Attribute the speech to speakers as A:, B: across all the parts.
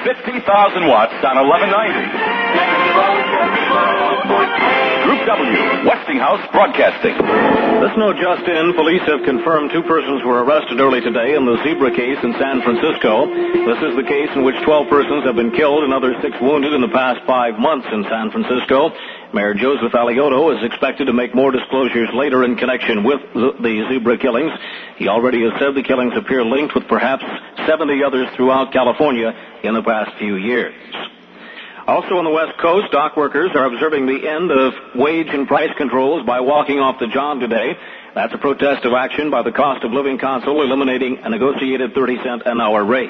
A: 50,000 watts on 1190. Group W, Westinghouse Broadcasting.
B: This note just in. Police have confirmed 2 persons were arrested early today in the Zebra case in San Francisco. This is the case in which 12 persons have been killed and another 6 wounded in the past 5 months in San Francisco. Mayor Joseph Alioto is expected to make more disclosures later in connection with the Zebra killings. He already has said the killings appear linked with perhaps 70 others throughout California in the past few years. Also on the West Coast, dock workers are observing the end of wage and price controls by walking off the job today. That's a protest of action by the Cost of Living Council eliminating a negotiated 30-cent an hour raise.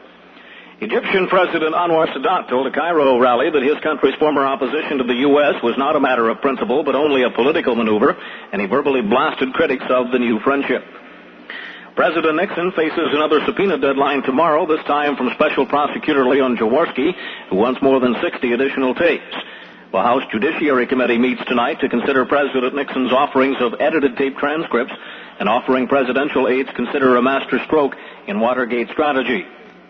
B: Egyptian President Anwar Sadat told a Cairo rally that his country's former opposition to the U.S. was not a matter of principle, but only a political maneuver, and he verbally blasted critics of the new friendship. President Nixon faces another subpoena deadline tomorrow, this time from Special Prosecutor Leon Jaworski, who wants more than 60 additional tapes. The House Judiciary Committee meets tonight to consider President Nixon's offerings of edited tape transcripts and offering presidential aides consider a master stroke in Watergate strategy.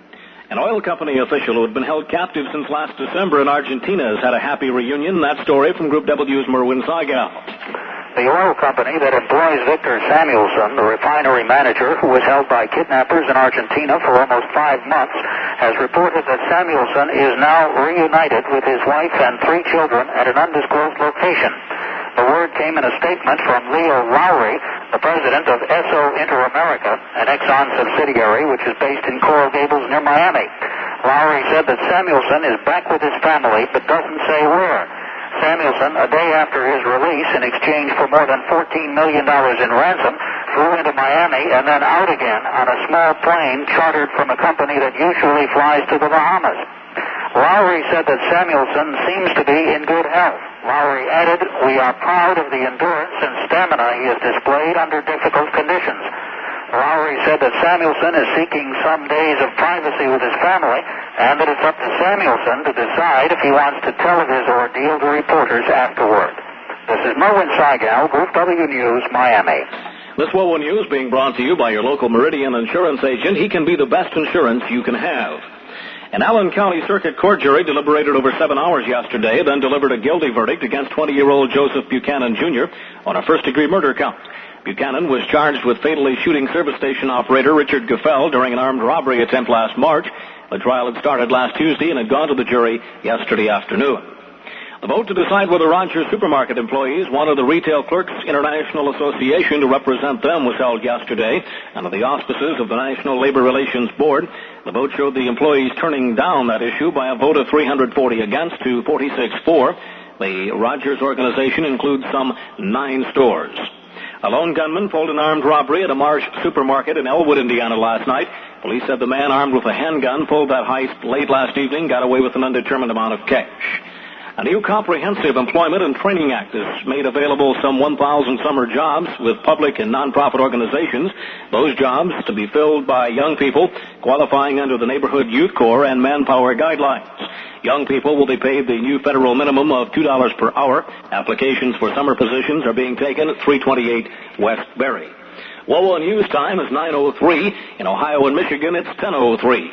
B: An oil company official who had been held captive since last December in Argentina has had a happy reunion. That story from Group W's Merwin Saigal.
C: The oil company that employs Victor Samuelson, the refinery manager who was held by kidnappers in Argentina for almost 5 months, has reported that Samuelson is now reunited with his wife and 3 children at an undisclosed location. The word came in a statement from Leo Lowry, the president of Esso Inter-America, an Exxon subsidiary which is based in Coral Gables near Miami. Lowry said that Samuelson is back with his family but doesn't say where. Samuelson, a day after his release in exchange for more than $14 million in ransom, flew into Miami and then out again on a small plane chartered from a company that usually flies to the Bahamas. Lowry said that Samuelson seems to be in good health. Lowry added, "We are proud of the endurance and stamina he has displayed under difficult conditions." Lowry said that Samuelson is seeking some days of privacy with his family and that it's up to Samuelson to decide if he wants to tell of his ordeal to reporters afterward. This is Merwin Saigal, Group W News, Miami.
B: This WOWO News being brought to you by your local Meridian insurance agent. He can be the best insurance you can have. An Allen County Circuit Court jury deliberated over 7 hours yesterday, then delivered a guilty verdict against 20-year-old Joseph Buchanan, Jr. on a first-degree murder count. Buchanan was charged with fatally shooting service station operator Richard Gaffel during an armed robbery attempt last March. The trial had started last Tuesday and had gone to the jury yesterday afternoon. The vote to decide whether Rogers Supermarket employees wanted the Retail Clerks International Association to represent them was held yesterday under the auspices of the National Labor Relations Board. The vote showed the employees turning down that issue by a vote of 340 against to 46 for. The Rogers organization includes some 9 stores. A lone gunman pulled an armed robbery at a Marsh supermarket in Elwood, Indiana last night. Police said the man armed with a handgun pulled that heist late last evening, got away with an undetermined amount of cash. A new Comprehensive Employment and Training Act has made available some 1,000 summer jobs with public and nonprofit organizations. Those jobs to be filled by young people qualifying under the Neighborhood Youth Corps and Manpower Guidelines. Young people will be paid the new federal minimum of $2 per hour. Applications for summer positions are being taken at 328 West Berry. WOWO News time is 9:03. In Ohio and Michigan, it's 10:03.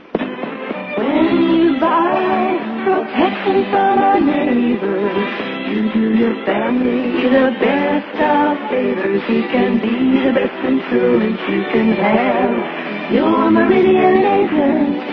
D: When you buy protection from our neighbors, you do your family the best of favors. He can be the best insurance you can have. Your Meridian agent.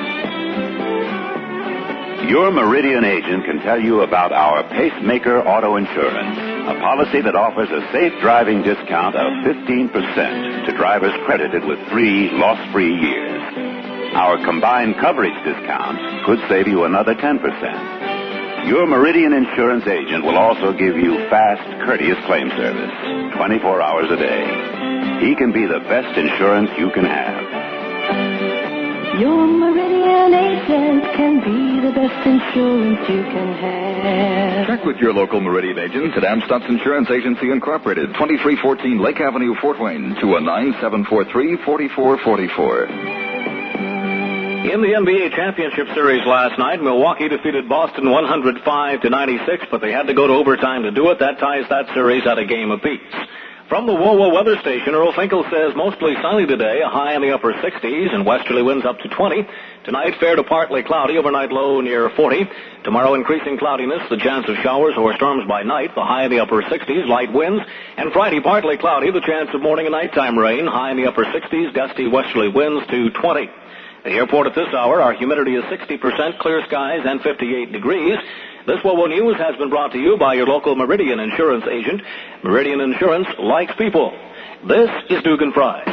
E: Your Meridian agent can tell you about our Pacemaker Auto Insurance, a policy that offers a safe driving discount of 15% to drivers credited with 3 loss-free years. Our combined coverage discount could save you another 10%. Your Meridian insurance agent will also give you fast, courteous claim service, 24 hours a day. He can be the best insurance you can have.
D: Your Meridian agent can be the best insurance you can have.
F: Check with your local Meridian agent at Amstutz Insurance Agency Incorporated, 2314 Lake Avenue, Fort Wayne, 219-743-4444.
B: In the NBA Championship Series last night, Milwaukee defeated Boston 105-96, but they had to go to overtime to do it. That ties that series at a game apiece. From the WOWO weather station, Earl Finkel says mostly sunny today, a high in the upper 60s, and westerly winds up to 20. Tonight, fair to partly cloudy, overnight low near 40. Tomorrow, increasing cloudiness, the chance of showers or storms by night, the high in the upper 60s, light winds. And Friday, partly cloudy, the chance of morning and nighttime rain, high in the upper 60s, gusty westerly winds to 20. At the airport at this hour, our humidity is 60%, clear skies, and 58 degrees. This WOWO News has been brought to you by your local Meridian Insurance agent. Meridian Insurance likes people. This is Dugan Fry.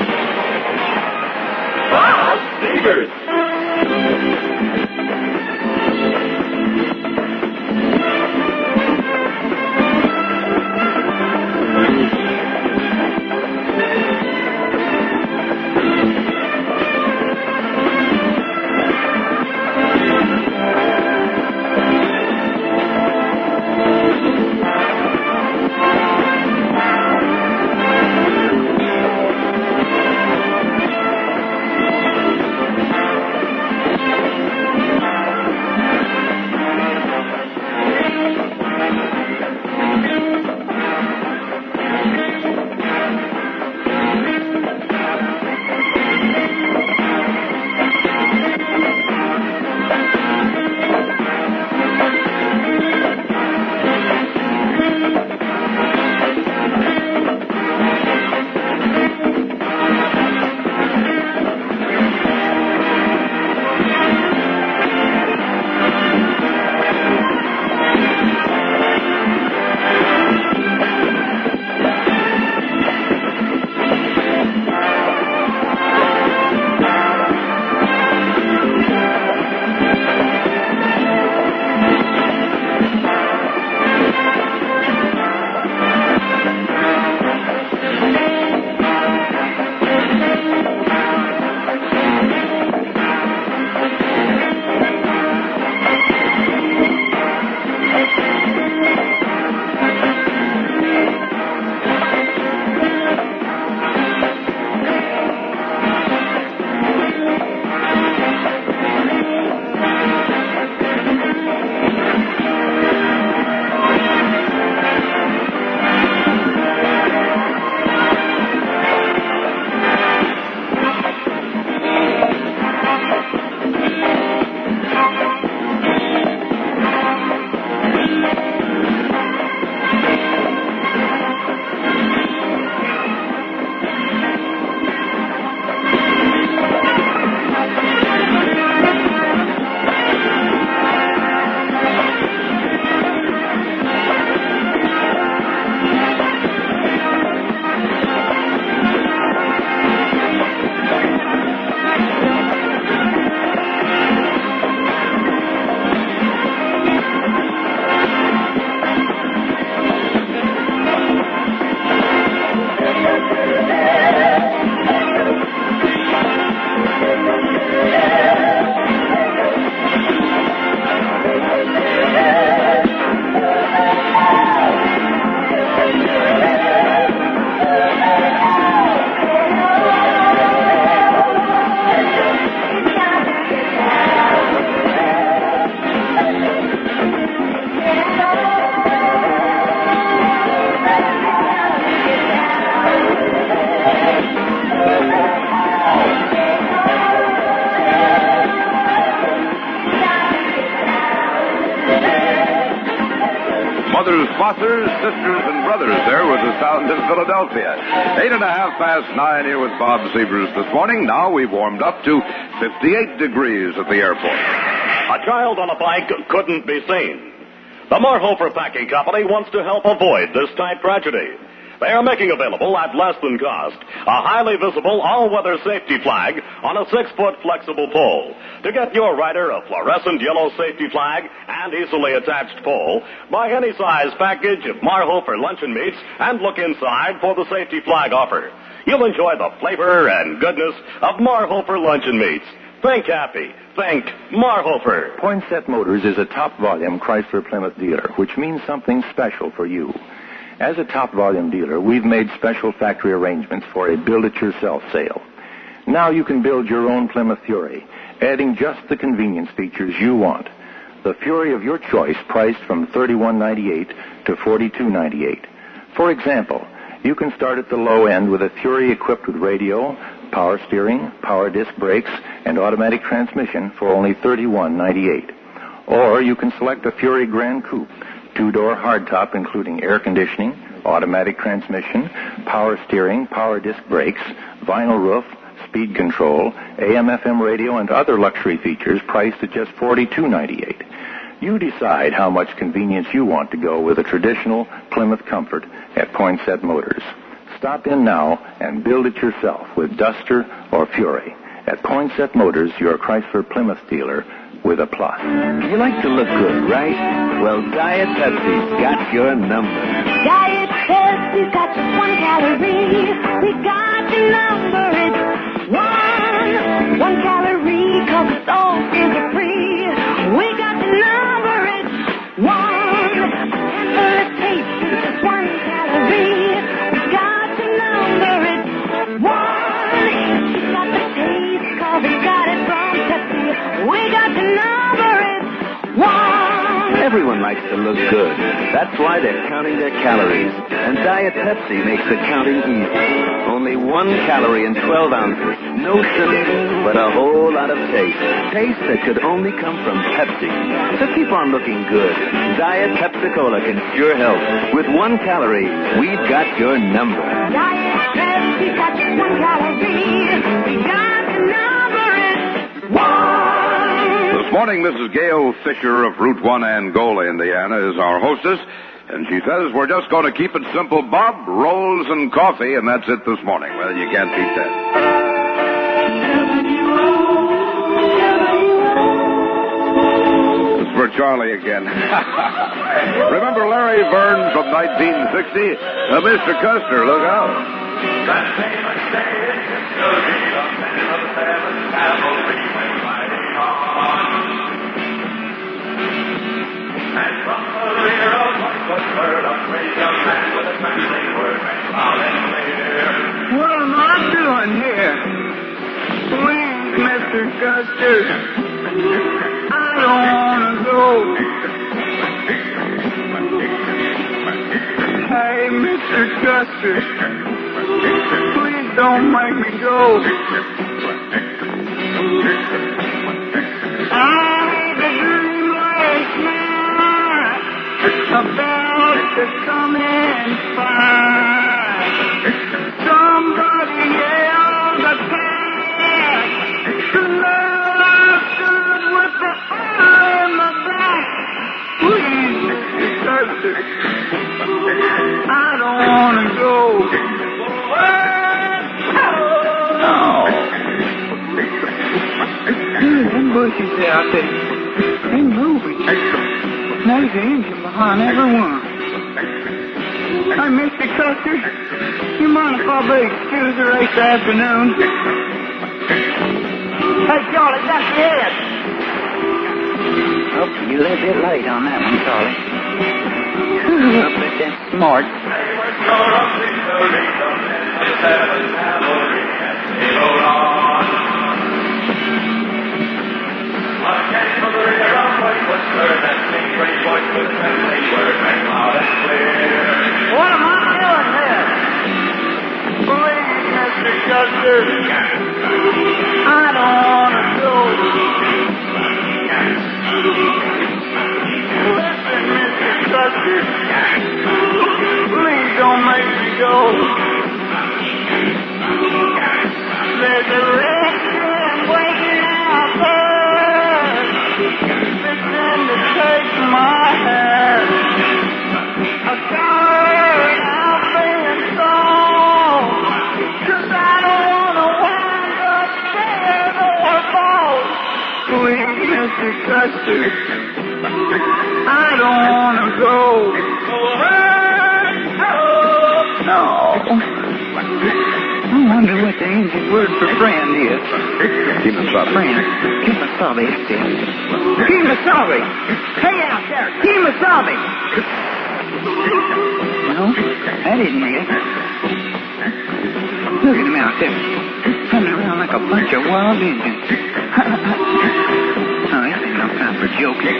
A: Bob Stevers.
E: Mothers, fathers, sisters, and brothers there with the sound in Philadelphia. 9:08 here with Bob Sievers this morning. Now we've warmed up to 58 degrees at the airport.
A: A child on a bike couldn't be seen. The Marhofer Packing Company wants to help avoid this type tragedy. They are making available at less than cost a highly visible all-weather safety flag on a 6-foot flexible pole. To get your rider a fluorescent yellow safety flag and easily attached pole, buy any size package of Marhofer luncheon meats and look inside for the safety flag offer. You'll enjoy the flavor and goodness of Marhofer luncheon meats. Think happy. Think Marhofer.
G: Poinsett Motors is a top-volume Chrysler Plymouth dealer, which means something special for you. As a top-volume dealer, we've made special factory arrangements for a build-it-yourself sale. Now you can build your own Plymouth Fury, adding just the convenience features you want. The Fury of your choice priced from $31.98 to $42.98. For example, you can start at the low end with a Fury equipped with radio, power steering, power disc brakes, and automatic transmission for only $31.98. Or you can select a Fury Grand Coupe, two-door hardtop including air conditioning, automatic transmission, power steering, power disc brakes, vinyl roof, speed control, AM/FM radio, and other luxury features priced at just $42.98. You decide how much convenience you want to go with a traditional Plymouth Comfort at Poinsett Motors. Stop in now and build it yourself with Duster or Fury. At Poinsett Motors, your Chrysler Plymouth dealer with a plus.
H: You like to look good, right? Well, Diet Pepsi's got your number.
D: Diet Pepsi's got just 1 calorie. We got the number. It's 1 calorie, 'cause it's all sugar-free. We got the number. It's 1. And for a taste, it's just 1 calorie. We got the number. It's 1. It's got the taste, 'cause we got it from Pepsi. We got the number. It's 1.
H: Everyone likes to look good. That's why they're counting their calories. And Diet Pepsi makes the counting easy. Only 1 calorie in 12 ounces. No sugar, but a whole lot of taste. Taste that could only come from Pepsi. So keep on looking good. Diet Pepsi-Cola can sure help. With 1 calorie, we've got your number.
D: Diet Pepsi got just 1 calorie. We got the number. It's 1.
I: This morning, Mrs. Gail Fisher of Route 1 Angola, Indiana, is our hostess, and she says we're just going to keep it simple, Bob, rolls and coffee, and that's it this morning. Well, you can't beat that. This is for Charlie again. Remember Larry Verne from 1960? Mr. Custer, look out.
J: That famous day will be the man of 7th Cavalry went riding on. And from the rear of what was heard, a great young man with a trembling word rang loud and clear.
K: What am I doing here? Please, Mr. Custer, I don't want to go. Hey, Mr. Custer, please don't make me go. I had a dream last night about to come in fire. Somebody yelled attack. Now I stood with the fire in my back. Please, Mr. Custer, I don't want to go. Them bushes out there, they moving. There's an engine behind every one. Hey, Mr. Custer, you mind if I be excused the race afternoon? Hey, Charlie, that's it. Oh, you a little bit late on that one, Charlie. I bet that's smart.
J: They were sure of victory, the men of 7th Cavalry, as they rode on. Again from the rear of what was heard, that same great voice with trembling word rang loud and clear.
K: What am I doing here? Please, Mr. Custer, I don't want to go. Listen, Mr. Custer, please don't make me go. There's a red train waiting out there, fixing to take my hair. A coward I've been sold, 'cause I don't want to wind up dead or bald. Please, Mr. Custer, I don't want to go. No. I wonder what the Indian word for friend is.
I: Kemosabe.
K: Friend. Kemosabe, that's it. Kemosabe. Hey out there, Kemosabe. No, that isn't it. Look at them out there, running around like a bunch of wild Indians. Oh, this ain't no time for joking.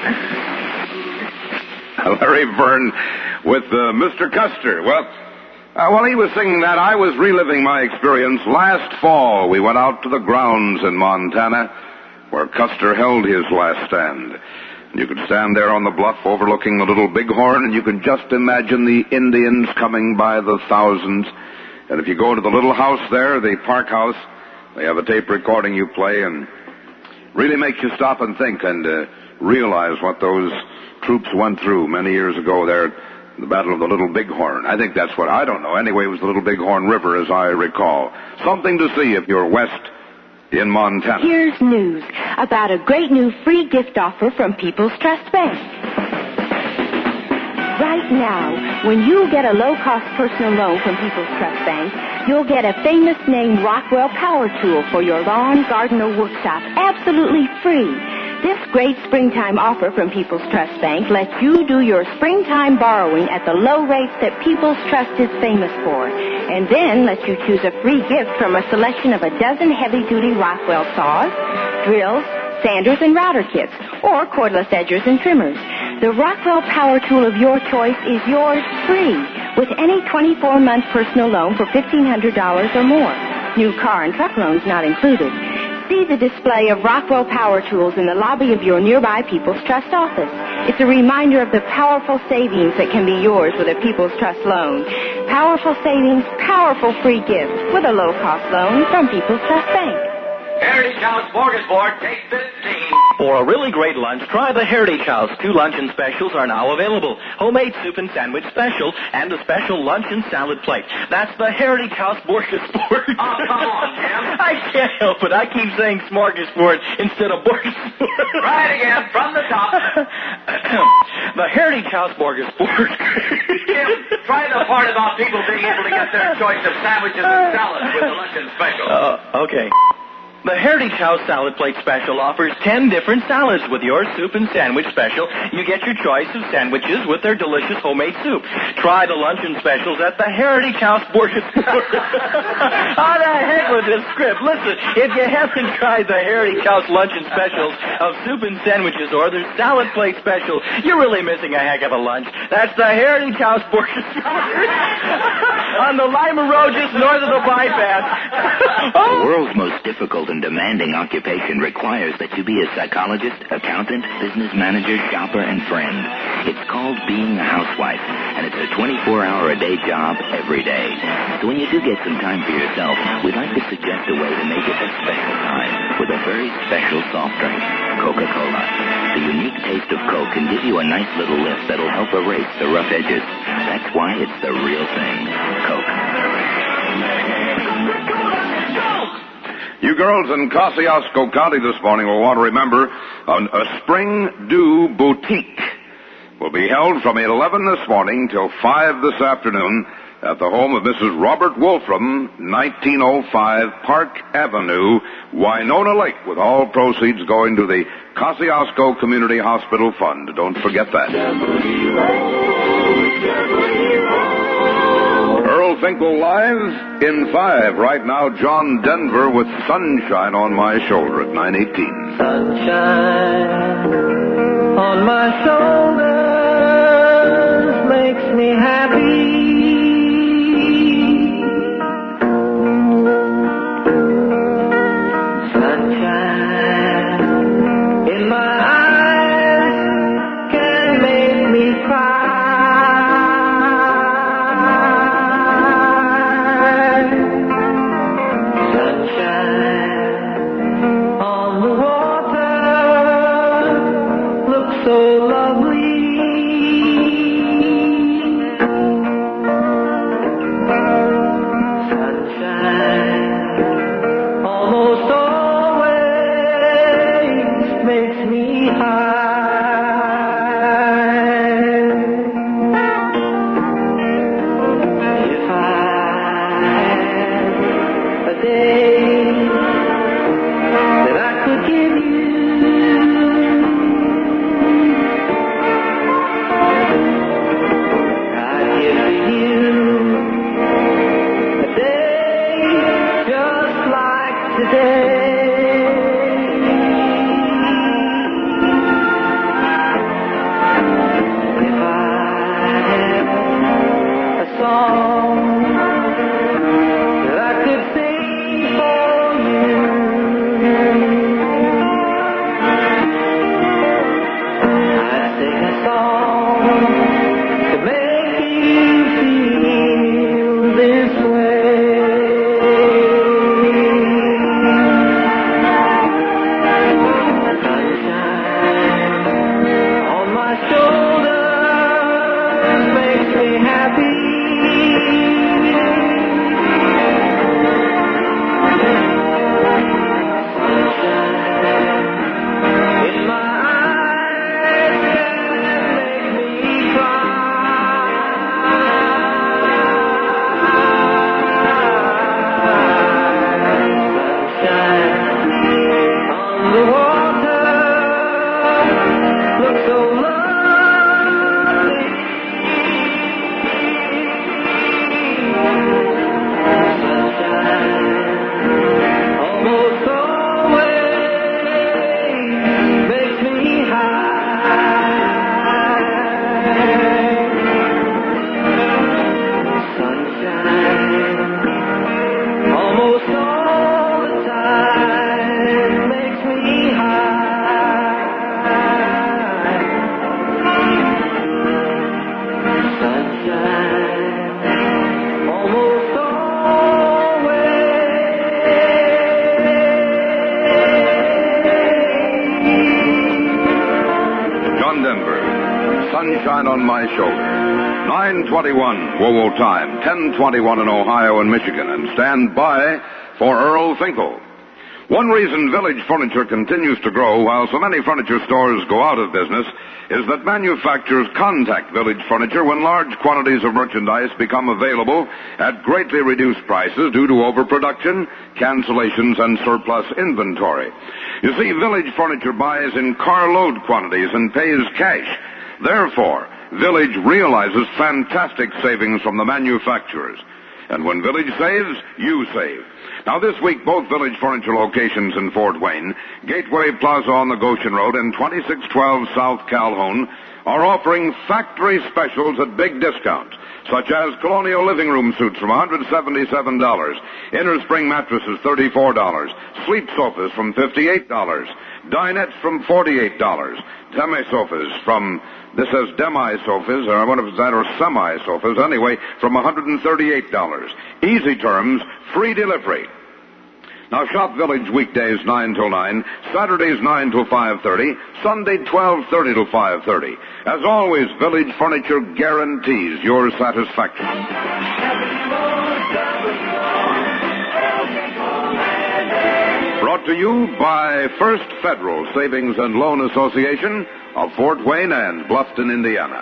I: Larry Verne with Mr. Custer. Well, While he was singing that, I was reliving my experience. Last fall, we went out to the grounds in Montana where Custer held his last stand. You could stand there on the bluff overlooking the Little Bighorn, and you could just imagine the Indians coming by the thousands. And if you go to the little house there, the park house, they have a tape recording you play, and really makes you stop and think and realize what those troops went through many years ago there at the Battle of the Little Bighorn. I think that's what, I don't know. Anyway, it was the Little Bighorn River, as I recall. Something to see if you're west in Montana.
L: Here's news about a great new free gift offer from People's Trust Bank. Right now, when you get a low-cost personal loan from People's Trust Bank, you'll get a famous name Rockwell power tool for your lawn, garden, or workshop absolutely free. This great springtime offer from People's Trust Bank lets you do your springtime borrowing at the low rates that People's Trust is famous for, and then lets you choose a free gift from a selection of a dozen heavy-duty Rockwell saws, drills, sanders, and router kits, or cordless edgers and trimmers. The Rockwell power tool of your choice is yours free with any 24-month personal loan for $1,500 or more. New car and truck loans not included. See the display of Rockwell power tools in the lobby of your nearby People's Trust office. It's a reminder of the powerful savings that can be yours with a People's Trust loan. Powerful savings, powerful free gifts with a low-cost loan from People's Trust Bank.
J: Heritage House Smorgasbord, take 15.
B: For a really great lunch, try the Heritage House. 2 luncheon specials are now available. Homemade soup and sandwich special and a special lunch and salad plate. That's the Heritage House Smorgasbord.
J: Oh, come on, Jim.
B: I can't help it. I keep saying smorgasbord instead of smorgasbord.
J: Try it again, from the top.
B: The Heritage House Smorgasbord.
J: Jim, try the part about people being able to get their choice of sandwiches and salads with the luncheon special.
B: Okay. The Heritage House Salad Plate Special offers 10 different salads with your soup and sandwich special. You get your choice of sandwiches with their delicious homemade soup. Try the luncheon specials at the Heritage House Smorgasbord. How the heck with this script? Listen, if you haven't tried the Heritage House luncheon specials of soup and sandwiches or their salad plate special, you're really missing a heck of a lunch. That's the Heritage House Smorgasbord on the Lima Road just north of the bypass.
M: The world's most difficult and demanding occupation requires that you be a psychologist, accountant, business manager, shopper, and friend. It's called being a housewife, and it's a 24-hour-a-day job every day. So when you do get some time for yourself, we'd like to suggest a way to make it a special time with a very special soft drink, Coca-Cola. The unique taste of Coke can give you a nice little lift that'll help erase the rough edges. That's why it's the real thing, Coke.
I: You girls in Kosciuszko County this morning will want to remember a Spring Dew Boutique will be held from 11 this morning till 5 this afternoon at the home of Mrs. Robert Wolfram, 1905 Park Avenue, Winona Lake, with all proceeds going to the Kosciuszko Community Hospital Fund. Don't forget that. Earl Finkel live in 5. Right now, John Denver with Sunshine on My Shoulder at 9:18.
D: Sunshine on my shoulders makes me happy. Sunshine in my eyes can make me cry.
I: sunshine on my shoulder. 9:21 WOWO time, 10:21 in Ohio and Michigan, and stand by for Earl Finkel. One reason Village Furniture continues to grow while so many furniture stores go out of business is that manufacturers contact Village Furniture when large quantities of merchandise become available at greatly reduced prices due to overproduction, cancellations, and surplus inventory. You see, Village Furniture buys in carload quantities and pays cash. Therefore, Village realizes fantastic savings from the manufacturers. And when Village saves, you save. Now, this week, both Village Furniture locations in Fort Wayne, Gateway Plaza on the Goshen Road and 2612 South Calhoun, are offering factory specials at big discounts, such as Colonial living room suits from $177, inner spring mattresses $34, sleep sofas from $58, dinettes from $48, demi-sofas from, this says demi-sofas, or I wonder if it's that or semi-sofas, anyway, from $138. Easy terms, free delivery. Now, shop Village weekdays 9 till 9, Saturdays 9 till 5:30, Sunday 12:30 till 5:30. As always, Village Furniture guarantees your satisfaction. Brought to you by First Federal Savings and Loan Association of Fort Wayne and Bluffton, Indiana.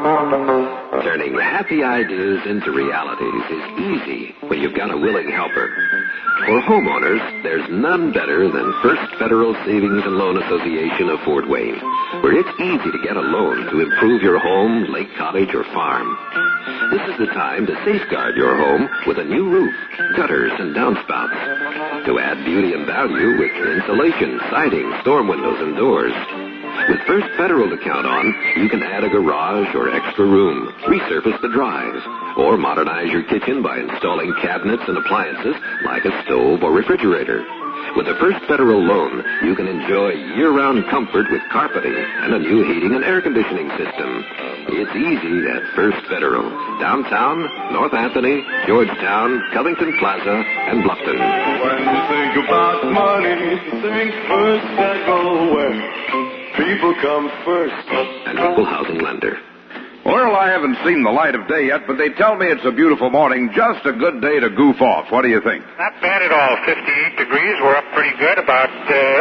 N: Turning happy ideas into realities is easy when you've got a willing helper. For homeowners, there's none better than First Federal Savings and Loan Association of Fort Wayne, where it's easy to get a loan to improve your home, lake cottage, or farm. This is the time to safeguard your home with a new roof, gutters, and downspouts. To add beauty and value with insulation, siding, storm windows, and doors. With First Federal to count on, you can add a garage or extra room, resurface the drive, or modernize your kitchen by installing cabinets and appliances like a stove or refrigerator. With a First Federal loan, you can enjoy year-round comfort with carpeting and a new heating and air conditioning system. It's easy at First Federal, downtown, North Anthony, Georgetown, Covington Plaza, and Bluffton.
J: When you think about money, think First Federal, where people come first.
N: An equal housing lender.
I: Well, I haven't seen the light of day yet, but they tell me it's a beautiful morning, just a good day to goof off. What do you think?
C: Not bad at all. 58 degrees. We're up pretty good. About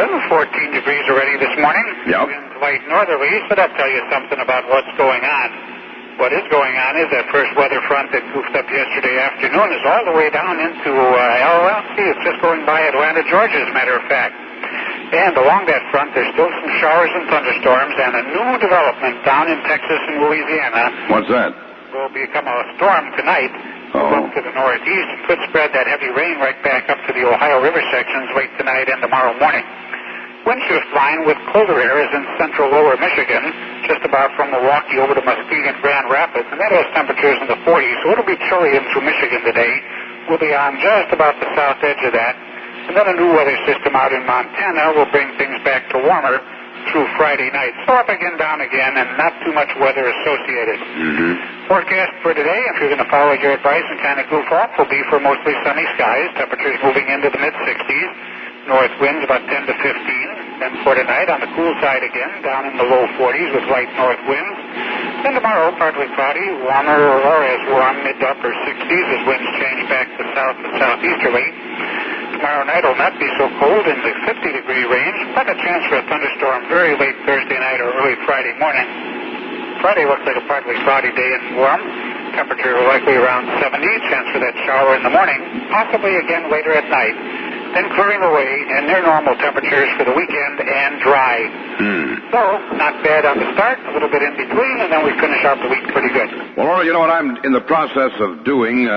C: 14 degrees already this morning.
I: Yep.
C: Winds light northerlies, but I'll tell you something about what's going on. What is going on is that first weather front that goofed up yesterday afternoon is all the way down into it's just going by Atlanta, Georgia, as a matter of fact. And along that front, there's still some showers and thunderstorms, and a new development down in Texas and Louisiana.
I: What's that?
C: Will become a storm tonight. Up to the northeast, and could spread that heavy rain right back up to the Ohio River sections late tonight and tomorrow morning. Wind shift line with colder air is in central lower Michigan, just about from Milwaukee over to Muskegon, Grand Rapids, and that has temperatures in the 40s, so it'll be chilly in through Michigan today. We'll be on just about the south edge of that. And then a new weather system out in Montana will bring things back to warmer through Friday night. So up again, down again, and not too much weather associated. Forecast for today, if you're going to follow your advice and kind of goof off, will be for mostly sunny skies. Temperatures moving into the mid-60s. North winds about 10 to 15. Then for tonight, on the cool side again, down in the low 40s with light north winds. Then tomorrow, partly cloudy, warmer or as warm, mid to upper 60s as winds change back to south and southeasterly. Tomorrow night will not be so cold in the 50-degree range, but a chance for a thunderstorm very late Thursday night or early Friday morning. Friday looks like a partly cloudy day and warm. Temperature likely around 70. Chance for that shower in the morning, possibly again later at night. Then clearing away and near normal temperatures for the weekend and dry. So, not bad on the start, a little bit in between, and then we finish out the week pretty good.
I: Well, you know what I'm in the process of doing?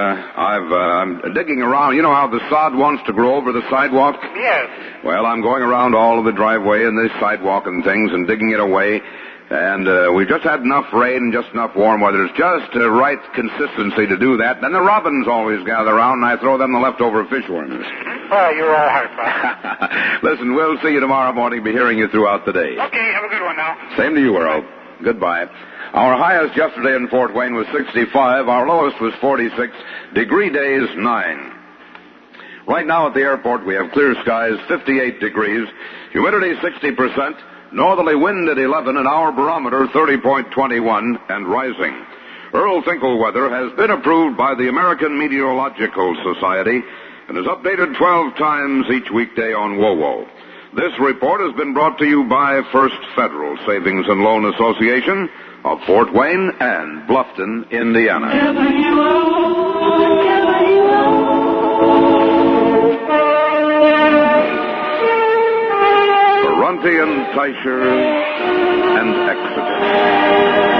I: I'm digging around. You know how the sod wants to grow over the sidewalk?
C: Yes.
I: Well, I'm going around all of the driveway and the sidewalk and things and digging it away. And we just had enough rain and just enough warm weather. It's just the right consistency to do that. Then the robins always gather around, and I throw them the leftover fishworms.
C: Well, you're all right, Bob.
I: Listen, we'll see you tomorrow morning. Be hearing you throughout the day.
C: Okay, have a good one now.
I: Same to you, Earl. Goodbye. Our highest yesterday in Fort Wayne was 65. Our lowest was 46. Degree days, 9. Right now at the airport, we have clear skies, 58 degrees, humidity 60%, northerly wind at 11, and our barometer 30.21 and rising. Earl Finkel weather has been approved by the American Meteorological Society and is updated 12 times each weekday on WOWO. This report has been brought to you by First Federal Savings and Loan Association of Fort Wayne and Bluffton, Indiana. Ferranti and Teicher and Exodus.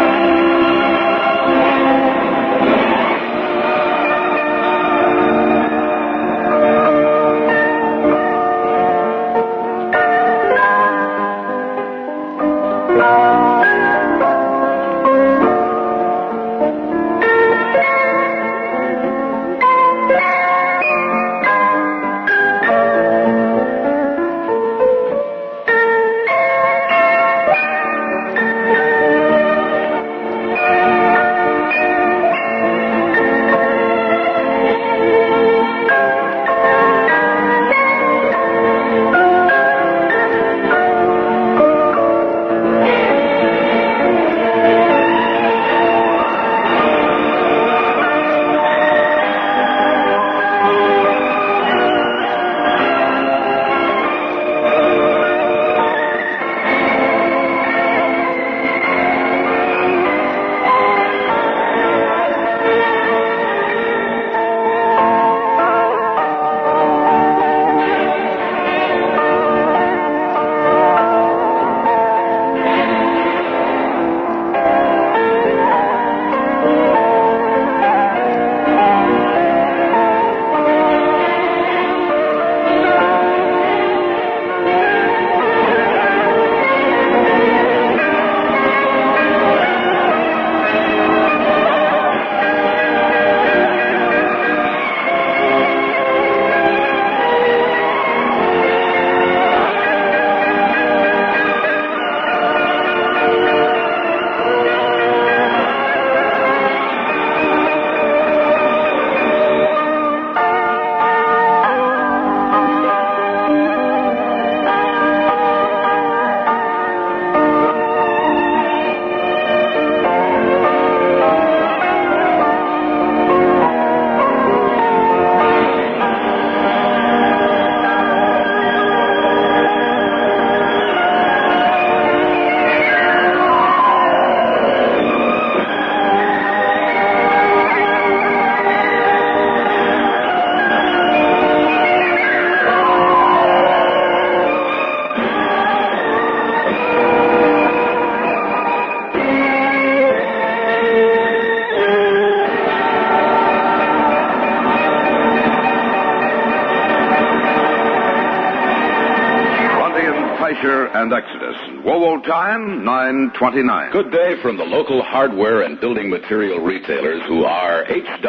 I: And Exodus. WOWO time, 9:29.
F: Good day from the local hardware and building material retailers who are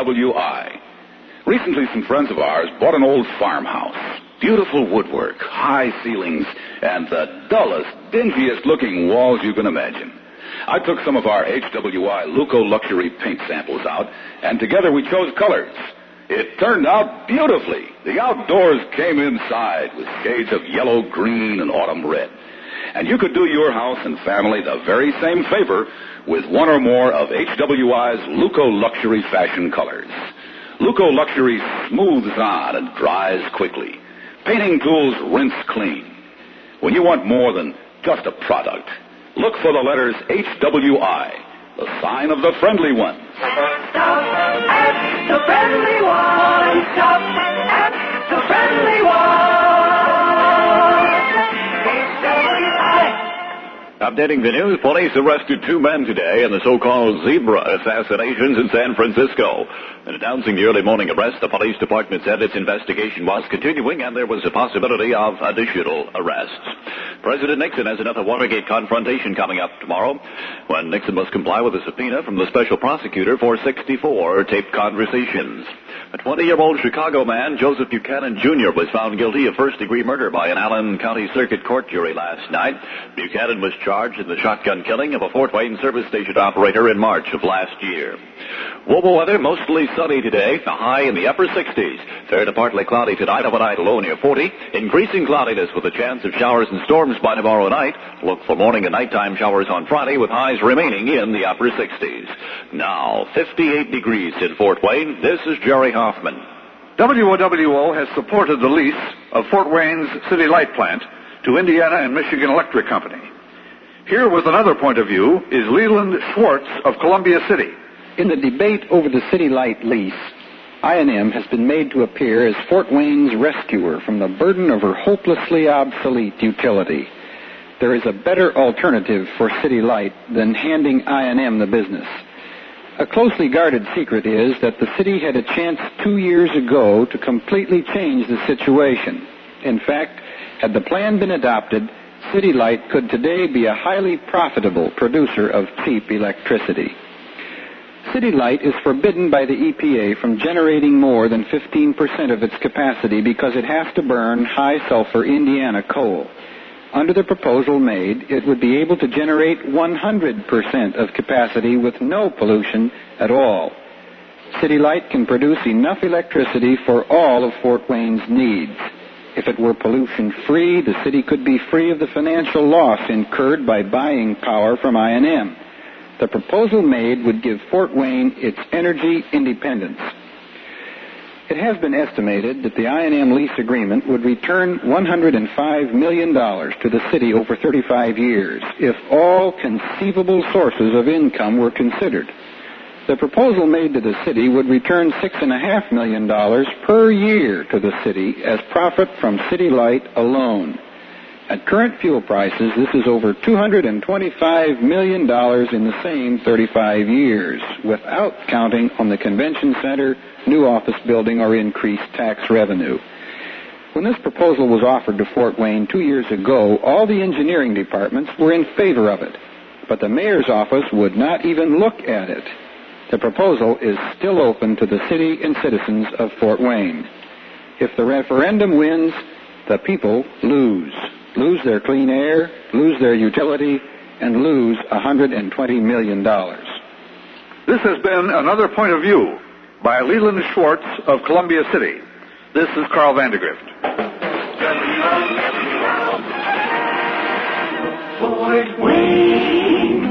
F: HWI. Recently, some friends of ours bought an old farmhouse. Beautiful woodwork, high ceilings, and the dullest, dingiest looking walls you can imagine. I took some of our HWI Luco Luxury paint samples out, and together we chose colors. It turned out beautifully. The outdoors came inside with shades of yellow, green, and autumn red. And you could do your house and family the very same favor with one or more of HWI's Luco Luxury fashion colors. Luco Luxury smooths on and dries quickly. Painting tools rinse clean. When you want more than just a product, look for the letters HWI, the sign of the friendly ones.
D: Stop at the friendly one. Stop at the friendly one.
B: Updating the news, police arrested 2 men today in the so-called zebra assassinations in San Francisco. In announcing the early morning arrest, the police department said its investigation was continuing and there was a possibility of additional arrests. President Nixon has another Watergate confrontation coming up tomorrow when Nixon must comply with a subpoena from the special prosecutor for 64 taped conversations.
O: A 20-year-old Chicago man, Joseph Buchanan Jr., was found guilty of first-degree murder by an Allen County Circuit Court jury last night. Buchanan was charged in the shotgun killing of a Fort Wayne service station operator in March of last year. Wobo weather, mostly sunny today, a high in the upper 60s. Fair to partly cloudy tonight, overnight low near 40. Increasing cloudiness with a chance of showers and storms by tomorrow night. Look for morning and nighttime showers on Friday with highs remaining in the upper 60s. Now, 58 degrees in Fort Wayne. This is Jerry Hoffman.
P: WOWO has supported the lease of Fort Wayne's City Light plant to Indiana and Michigan Electric Company. Here with another point of view is Leland Schwartz of Columbia City.
Q: In the debate over the City Light lease, I&M has been made to appear as Fort Wayne's rescuer from the burden of her hopelessly obsolete utility. There is a better alternative for City Light than handing I&M the business. A closely guarded secret is that the city had a chance 2 years ago to completely change the situation. In fact, had the plan been adopted, City Light could today be a highly profitable producer of cheap electricity. City Light is forbidden by the EPA from generating more than 15% of its capacity because it has to burn high-sulfur Indiana coal. Under the proposal made, it would be able to generate 100% of capacity with no pollution at all. City Light can produce enough electricity for all of Fort Wayne's needs. If it were pollution-free, the city could be free of the financial loss incurred by buying power from I&M. The proposal made would give Fort Wayne its energy independence. It has been estimated that the I&M lease agreement would return $105 million to the city over 35 years if all conceivable sources of income were considered. The proposal made to the city would return $6.5 million per year to the city as profit from City Light alone. At current fuel prices, this is over $225 million in the same 35 years, without counting on the convention center, new office building, or increased tax revenue. When this proposal was offered to Fort Wayne 2 years ago, all the engineering departments were in favor of it, but the mayor's office would not even look at it. The proposal is still open to the city and citizens of Fort Wayne. If the referendum wins, the people lose. Lose their clean air, lose their utility, and lose $120 million.
P: This has been Another Point of View by Leland Schwartz of Columbia City. This is Carl Vandegrift.
D: Fort Wayne.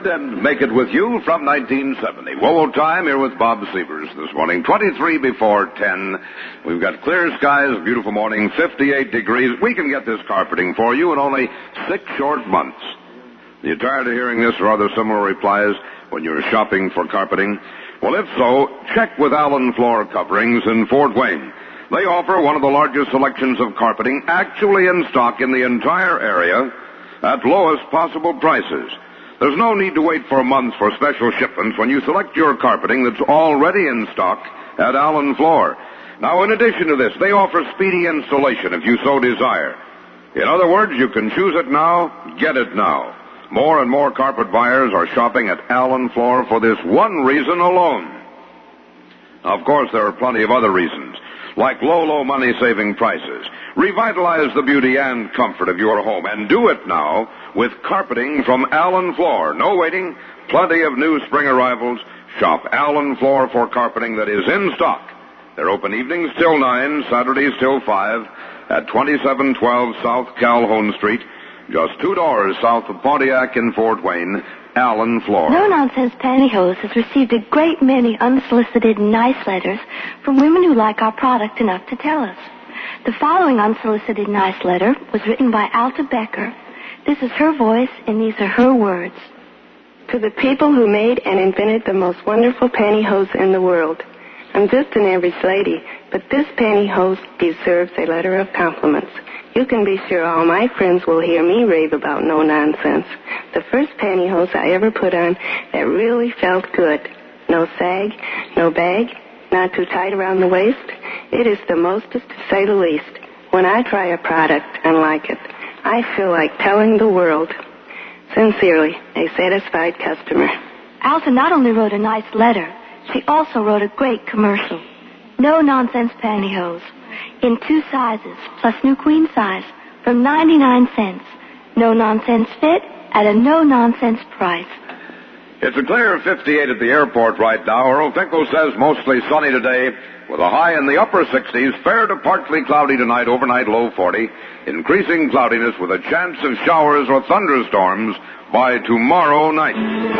I: and make it with you from 1970. WOWO time here with Bob Sievers this morning. 23 before 10. We've got clear skies, beautiful morning, 58 degrees. We can get this carpeting for you in only 6 short months. Are you tired of hearing this or other similar replies when you're shopping for carpeting? Well, if so, check with Allen Floor Coverings in Fort Wayne. They offer one of the largest selections of carpeting actually in stock in the entire area at lowest possible prices. There's no need to wait for months for special shipments when you select your carpeting that's already in stock at Allen Floor. Now, in addition to this, they offer speedy installation if you so desire. In other words, you can choose it now, get it now. More and more carpet buyers are shopping at Allen Floor for this one reason alone. Now, of course, there are plenty of other reasons, like low money-saving prices. Revitalize the beauty and comfort of your home, and do it now with carpeting from Allen Floor. No waiting, plenty of new spring arrivals. Shop Allen Floor for carpeting that is in stock. They're open evenings till 9, Saturdays till 5 at 2712 South Calhoun Street, just 2 doors south of Pontiac in Fort Wayne. Allen Floor.
L: No Nonsense Pantyhose has received a great many unsolicited nice letters from women who like our product enough to tell us. The following unsolicited nice letter was written by Alta Becker. This is her voice, and these are her words.
R: To the people who made and invented the most wonderful pantyhose in the world. I'm just an average lady, but this pantyhose deserves a letter of compliments. You can be sure all my friends will hear me rave about No Nonsense. The first pantyhose I ever put on that really felt good. No sag, no bag, not too tight around the waist. It is the mostest, to say the least. When I try a product and like it, I feel like telling the world. Sincerely, a satisfied customer.
L: Alta not only wrote a nice letter, she also wrote a great commercial. No Nonsense Pantyhose. In 2 sizes, plus new queen size, from 99 cents. No nonsense fit at a no-nonsense price.
I: It's a clear 58 at the airport right now. Earl Finkel says mostly sunny today, with a high in the upper 60s, fair to partly cloudy tonight, overnight low 40, increasing cloudiness with a chance of showers or thunderstorms by tomorrow night.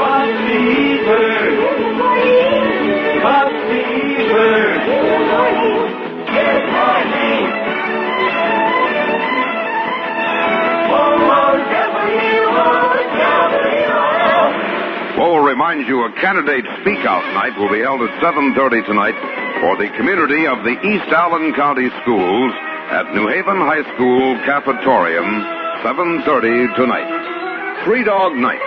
I: WOWO reminds you a candidate speak-out night will be held at 7:30 tonight for the community of the East Allen County Schools at New Haven High School Cafetorium, 7:30 tonight. Three Dog Night.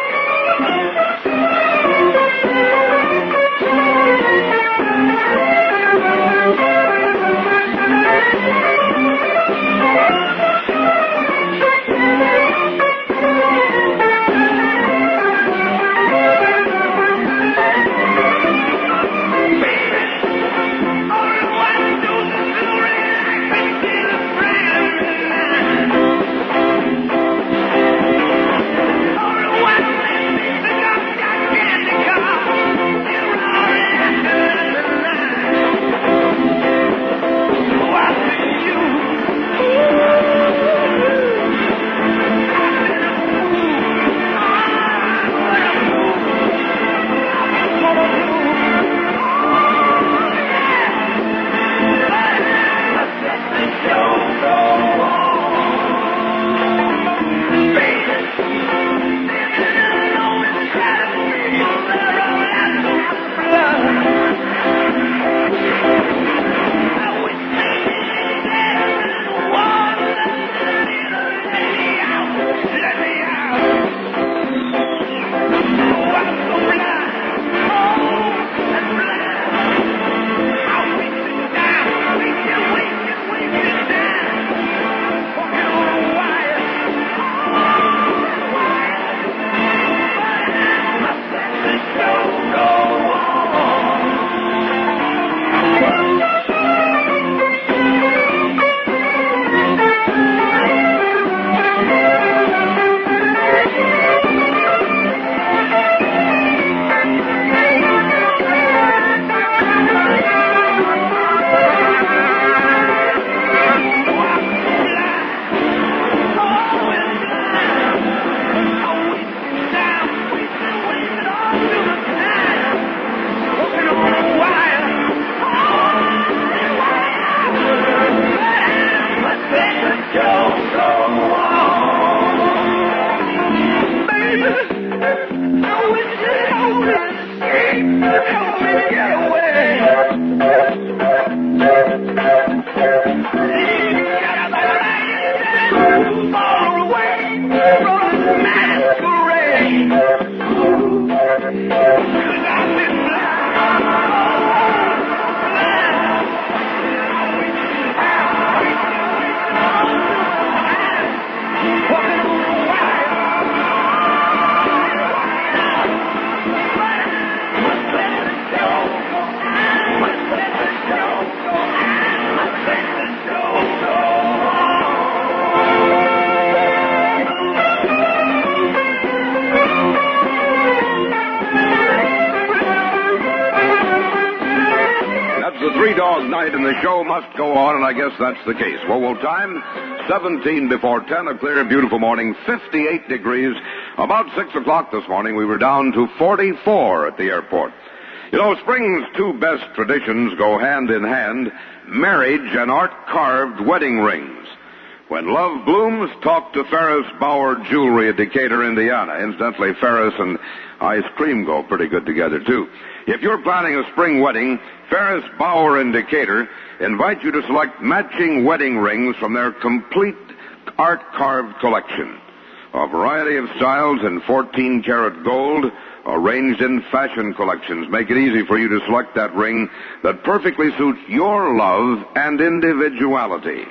I: and the show must go on, and I guess that's the case. Well, time, 17 before 10, a clear, beautiful morning, 58 degrees. About 6 o'clock this morning, we were down to 44 at the airport. You know, spring's two best traditions go hand in hand, marriage and art-carved wedding rings. When love blooms, talk to Ferris Bauer Jewelry at Decatur, Indiana. Incidentally, Ferris and ice cream go pretty good together, too. If you're planning a spring wedding, Ferris Bauer in Decatur invite you to select matching wedding rings from their complete art-carved collection. A variety of styles in 14-karat gold, arranged in fashion collections, make it easy for you to select that ring that perfectly suits your love and individuality.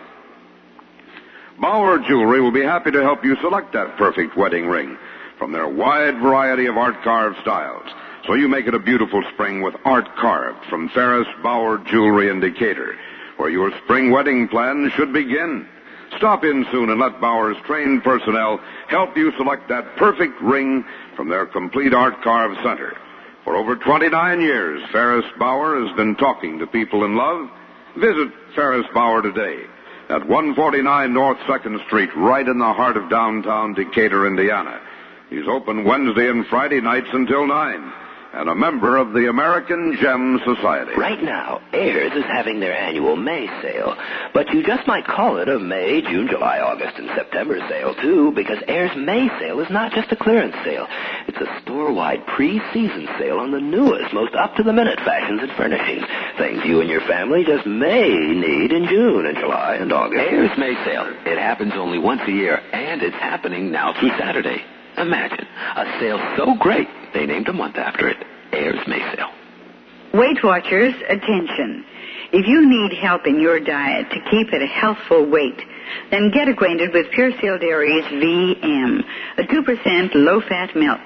I: Bauer Jewelry will be happy to help you select that perfect wedding ring from their wide variety of art-carved styles. So you make it a beautiful spring with art carved from Ferris Bauer Jewelry in Decatur, where your spring wedding plans should begin. Stop in soon and let Bauer's trained personnel help you select that perfect ring from their complete art carved center. For over 29 years, Ferris Bauer has been talking to people in love. Visit Ferris Bauer today at 149 North 2nd Street, right in the heart of downtown Decatur, Indiana. He's open Wednesday and Friday nights until 9. And a member of the American Gem Society.
S: Right now, Ayers is having their annual May sale. But you just might call it a May, June, July, August, and September sale, too, because Ayers' May sale is not just a clearance sale. It's a store-wide pre-season sale on the newest, most up-to-the-minute fashions and furnishings. Things you and your family just may need in June and July and August.
N: Ayers' May sale. It happens only once a year, and it's happening now through Saturday. Imagine, a sale so great, they named a month after it, Ayers May Sale.
T: Weight Watchers, attention. If you need help in your diet to keep at a healthful weight, then get acquainted with Pure Seal Dairy's VM, a 2% low-fat milk.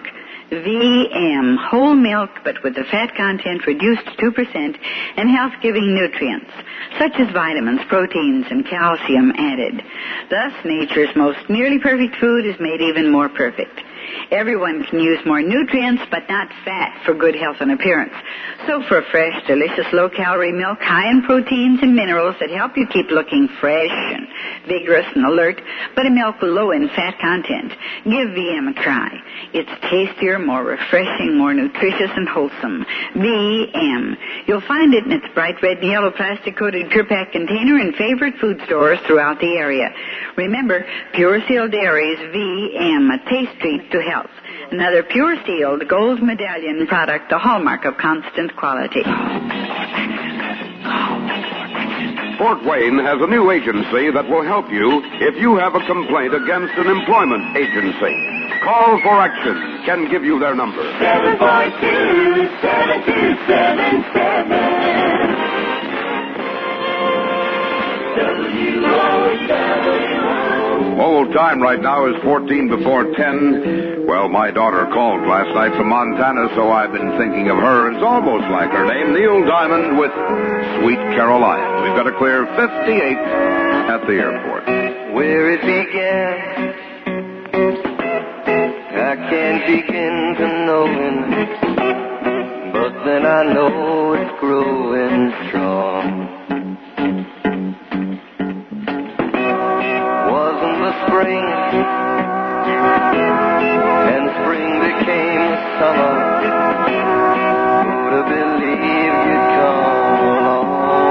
T: VM, whole milk but with the fat content reduced to 2% and health-giving nutrients, such as vitamins, proteins, and calcium added. Thus, nature's most nearly perfect food is made even more perfect. Everyone can use more nutrients, but not fat, for good health and appearance. So for a fresh, delicious, low-calorie milk, high in proteins and minerals that help you keep looking fresh and vigorous and alert, but a milk low in fat content, give VM a try. It's tastier, more refreshing, more nutritious, and wholesome. VM. You'll find it in its bright red and yellow plastic-coated Pure-Pak container in favorite food stores throughout the area. Remember, Pure Seal Dairy's VM, a taste treat to health. Another pure sealed gold medallion product, the hallmark of constant quality.
I: Fort Wayne has a new agency that will help you if you have a complaint against an employment agency. Call for Action can give you their number. 742-7277. Old time right now is 14 before 10. Well, my daughter called last night from Montana, so I've been thinking of her. It's almost like her name, Neil Diamond with Sweet Caroline. We've got a clear 58 at the airport.
U: Where it began, I can't begin to know it, but then I know it's growing strong. Wasn't the spring, and spring became the summer. Who'd have believed you'd come along?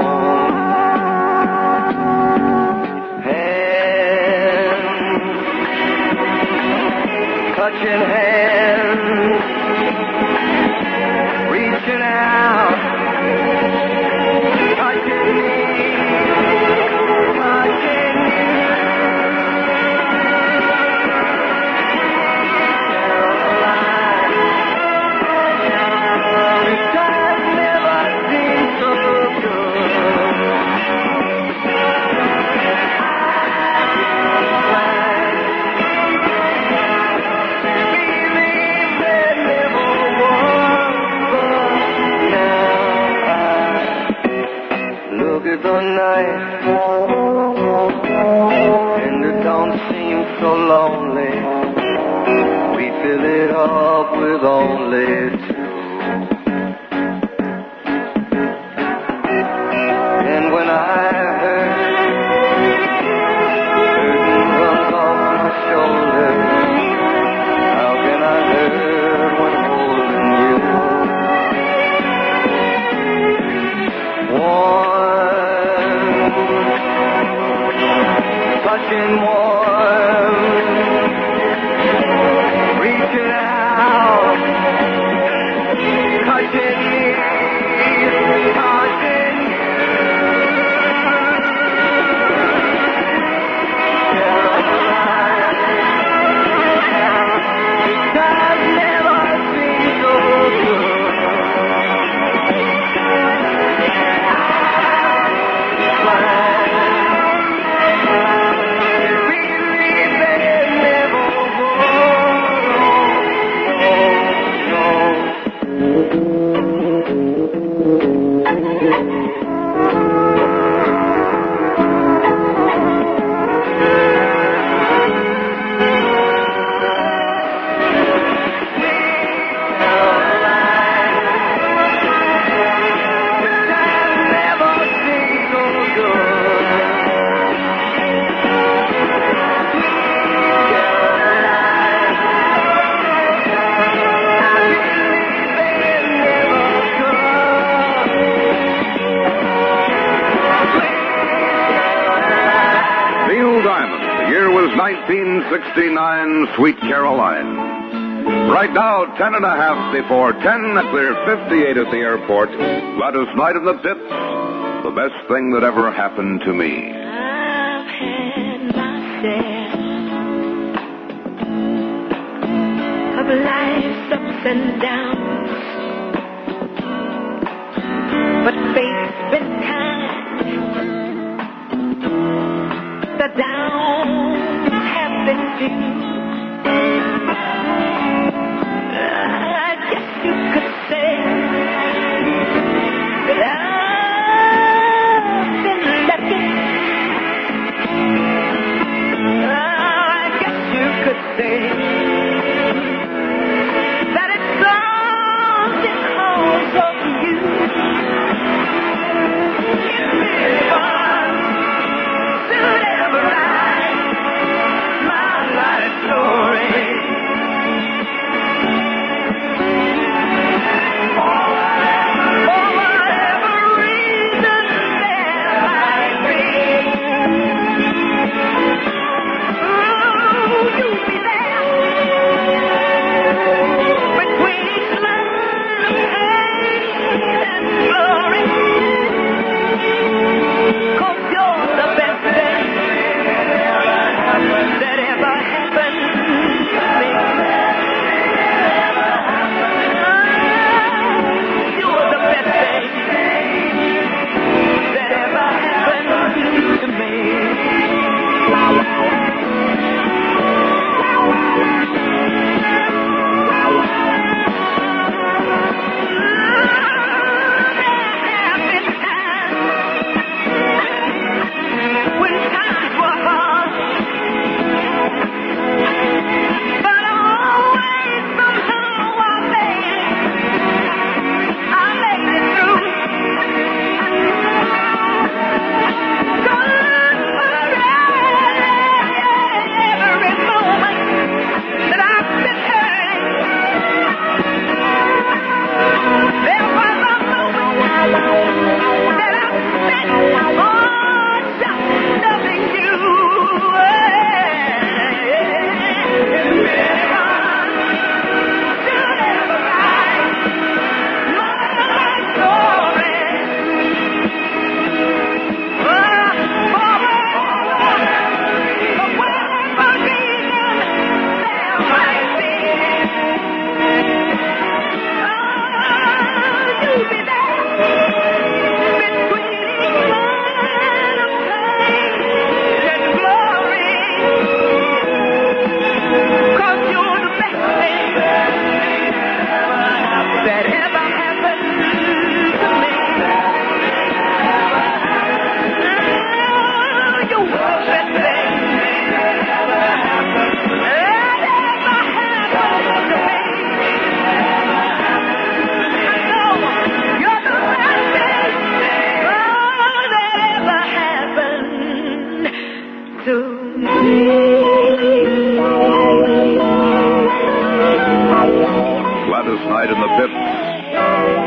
U: Touching hands, reaching out, touching me, touching you. Caroline, time never seemed so good. The night, and it don't seem so lonely. We fill it up with only two. And when I touching warm, reaching out, touching me, touching you. I've never seen so good.
I: Neil Diamond. The year was 1969, Sweet Caroline. Right now, 10 and a half before 10, a clear 58 at the airport. Gladys Knight in the Pits. The best thing that ever happened to me.
D: I've had my share of life's ups and downs, but fate's been kind. The downs have been few. I guess you could say that I've been lucky. I guess you could say that it's all because of you. If anyone should ever write my life story, for whatever reason there might be, you'll be there between each line of pain and glory, 'cause you're the best thing that ever happened to me. You're the best thing that ever happened to me. When times were hard, but always somehow I made it through. Good for every moment that I've been hurting. There was a moment that I spent just loving you. If anyone should ever write my life story, for whatever reason there might be, you'll be there between each line of pain and glory, 'cause you're the best thing that ever happened to me. You're the best thing that ever happened to me. I know you're the best thing that ever happened to me.
I: Gladys Knight in the Pits.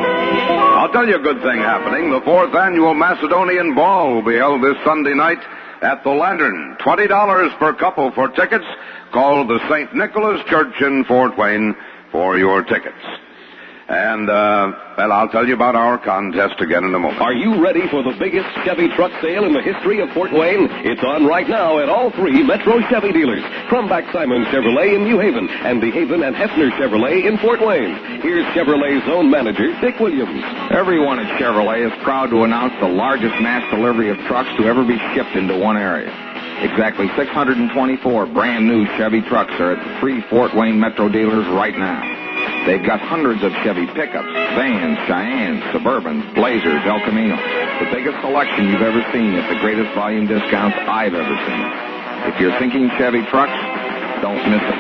I: I'll tell you a good thing happening. The 4th Annual Macedonian Ball will be held this Sunday night at the Lantern. $20 per couple for tickets. Call the St. Nicholas Church in Fort Wayne for your tickets. And, well, I'll tell you about our contest again in a moment.
E: Are you ready for the biggest Chevy truck sale in the history of Fort Wayne? It's on right now at all three Metro Chevy dealers. Crumback Simon Chevrolet in New Haven and DeHaven and Hefner Chevrolet in Fort Wayne. Here's Chevrolet's own manager, Dick Williams.
V: Everyone at Chevrolet is proud to announce the largest mass delivery of trucks to ever be shipped into one area. Exactly 624 brand new Chevy trucks are at the three Fort Wayne Metro dealers right now. They've got hundreds of Chevy pickups, vans, Cheyennes, Suburbans, Blazers, El Camino. The biggest selection you've ever seen at the greatest volume discounts I've ever seen. If you're thinking Chevy trucks, don't miss it.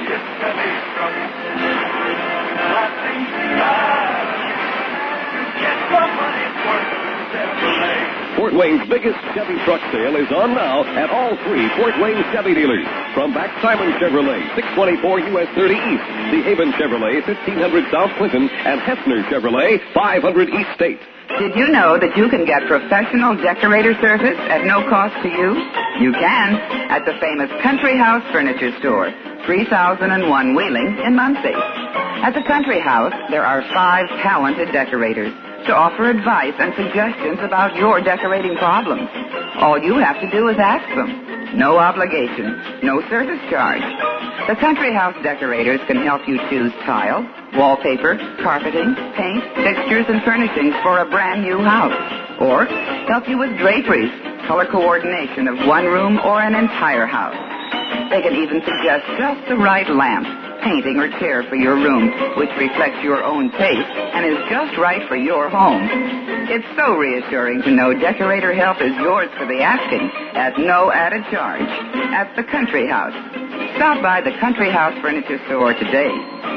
E: Fort Wayne's biggest Chevy truck sale is on now at all three Fort Wayne Chevy dealers. Crumback Simon Chevrolet, 624 U.S. 30 East. DeHaven Chevrolet, 1500 South Clinton. And Hefner Chevrolet, 500 East State.
W: Did you know that you can get professional decorator service at no cost to you? You can at the famous Country House Furniture Store, 3001 Wheeling in Muncie. At the Country House, there are 5 talented decorators to offer advice and suggestions about your decorating problems. All you have to do is ask them. No obligation, no service charge. The Country House decorators can help you choose tile, wallpaper, carpeting, paint, fixtures, and furnishings for a brand new house. Or help you with draperies, color coordination of one room or an entire house. They can even suggest just the right lamp, painting, or chair for your room, which reflects your own taste and is just right for your home. It's so reassuring to know decorator help is yours for the asking at no added charge at the Country House. Stop by the Country House Furniture Store today,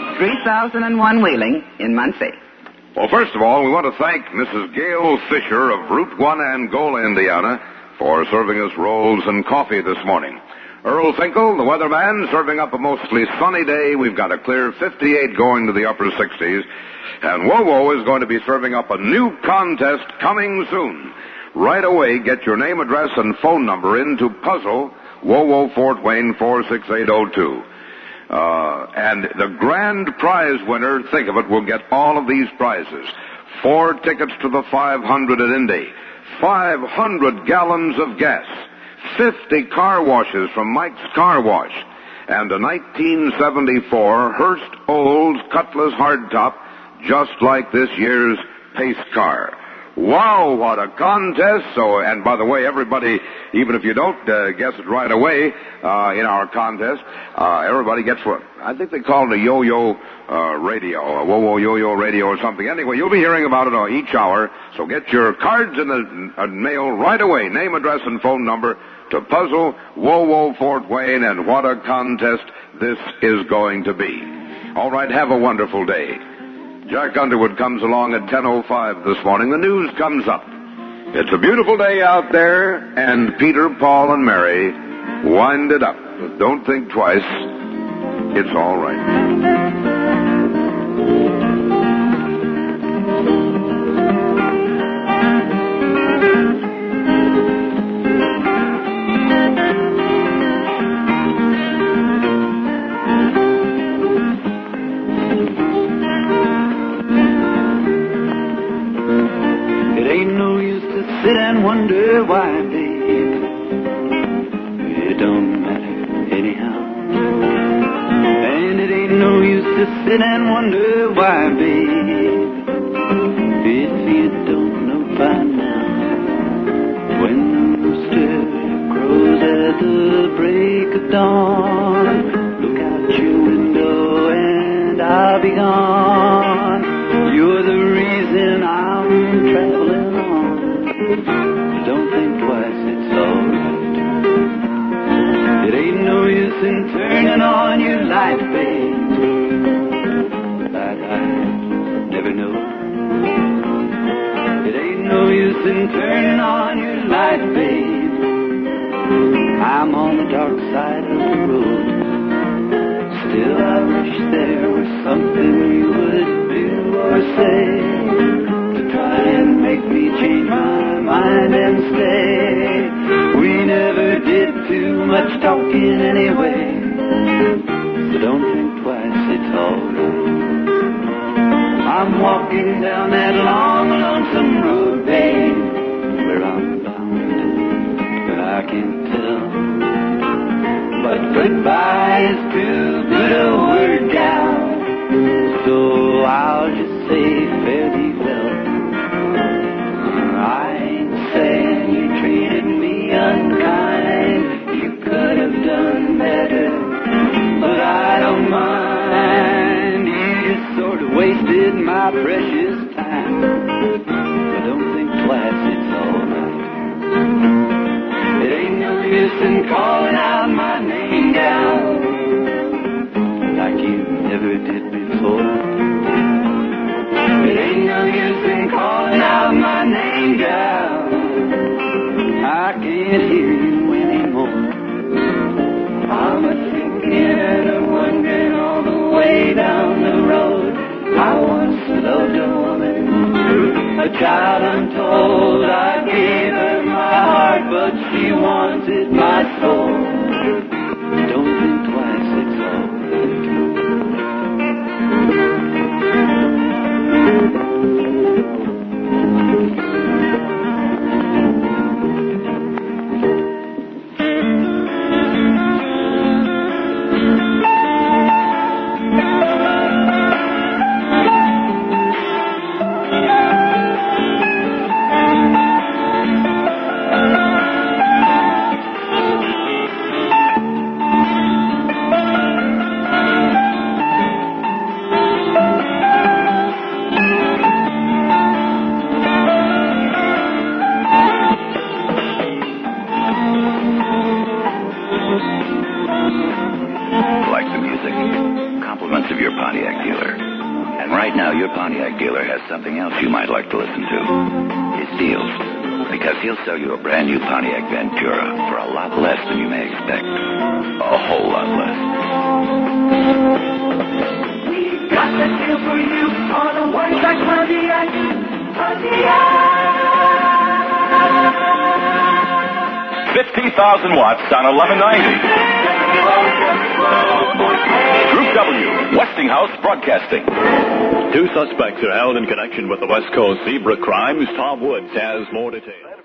W: 3001 Wheeling in Muncie.
I: Well, first of all, we want to thank Mrs. Gail Fisher of Route 1 Angola, Indiana, for serving us rolls and coffee this morning. Earl Finkel, the weatherman, serving up a mostly sunny day. We've got a clear 58 going to the upper 60s. And WoWo is going to be serving up a new contest coming soon. Right away, get your name, address, and phone number in to Puzzle, WoWo Fort Wayne 46802. And the grand prize winner, think of it, will get all of these prizes. 4 tickets to the 500 at Indy, 500 gallons of gas, 50 car washes from Mike's Car Wash, and a 1974 Hearst Olds Cutlass hardtop, just like this year's pace car. Wow, what a contest. So, and by the way, everybody, even if you don't guess it right away in our contest, everybody gets what I think they call it a yo-yo radio, a WoWo yo-yo radio or something. Anyway, you'll be hearing about it each hour, so get your cards in the mail right away, name, address, and phone number to Puzzle, WoWo Fort Wayne, and what a contest this is going to be. All right, have a wonderful day. Jack Underwood comes along at 10:05 this morning. The news comes up. It's a beautiful day out there, and Peter, Paul, and Mary wind it up. But don't think twice. It's all right.
X: Sit and wonder why, babe. It don't matter anyhow. And it ain't no use to sit and wonder why, babe. If you don't know by now. When the rooster crows at the break of dawn, look out your window and I'll be gone. You're the reason I'm traveling on. Don't think twice, it's alright. It ain't no use in turning on your light, babe. I never know. It ain't no use in turning on your light, babe. I'm on the dark side of the road. Still I wish there was something you would do or say to try and make me change my mind and stay. We never did. much talking anyway. So don't think twice, it's alright. I'm walking down that long, lonesome road, babe. Where I'm bound, I can't tell. But goodbye is too good a word, gal. So I'll just say fare thee well. I ain't saying you treated me unkind. You could have done better, but I don't mind. You just sort of wasted my precious time. But don't think twice, it's alright. It ain't no use in calling out my name, gal, like you never did before. It ain't no use in calling out my name, gal. I can't hear you anymore. I'm a-thinking and a-wondering all the way down the road. I once loved a woman, a child untold. I gave her my heart, but she wanted my soul. Don't think twice, it's alright.
M: Something else you might like to listen to. His deals. Because he'll sell you a brand new Pontiac Ventura for a lot less than you may expect. A whole lot less.
D: We got the deal for you on a one-track Pontiac. Pontiac!
A: 50,000 watts on 1190. Group W, Westinghouse Broadcasting.
O: 2 suspects are held in connection with the West Coast zebra crimes. Tom Woods has more details.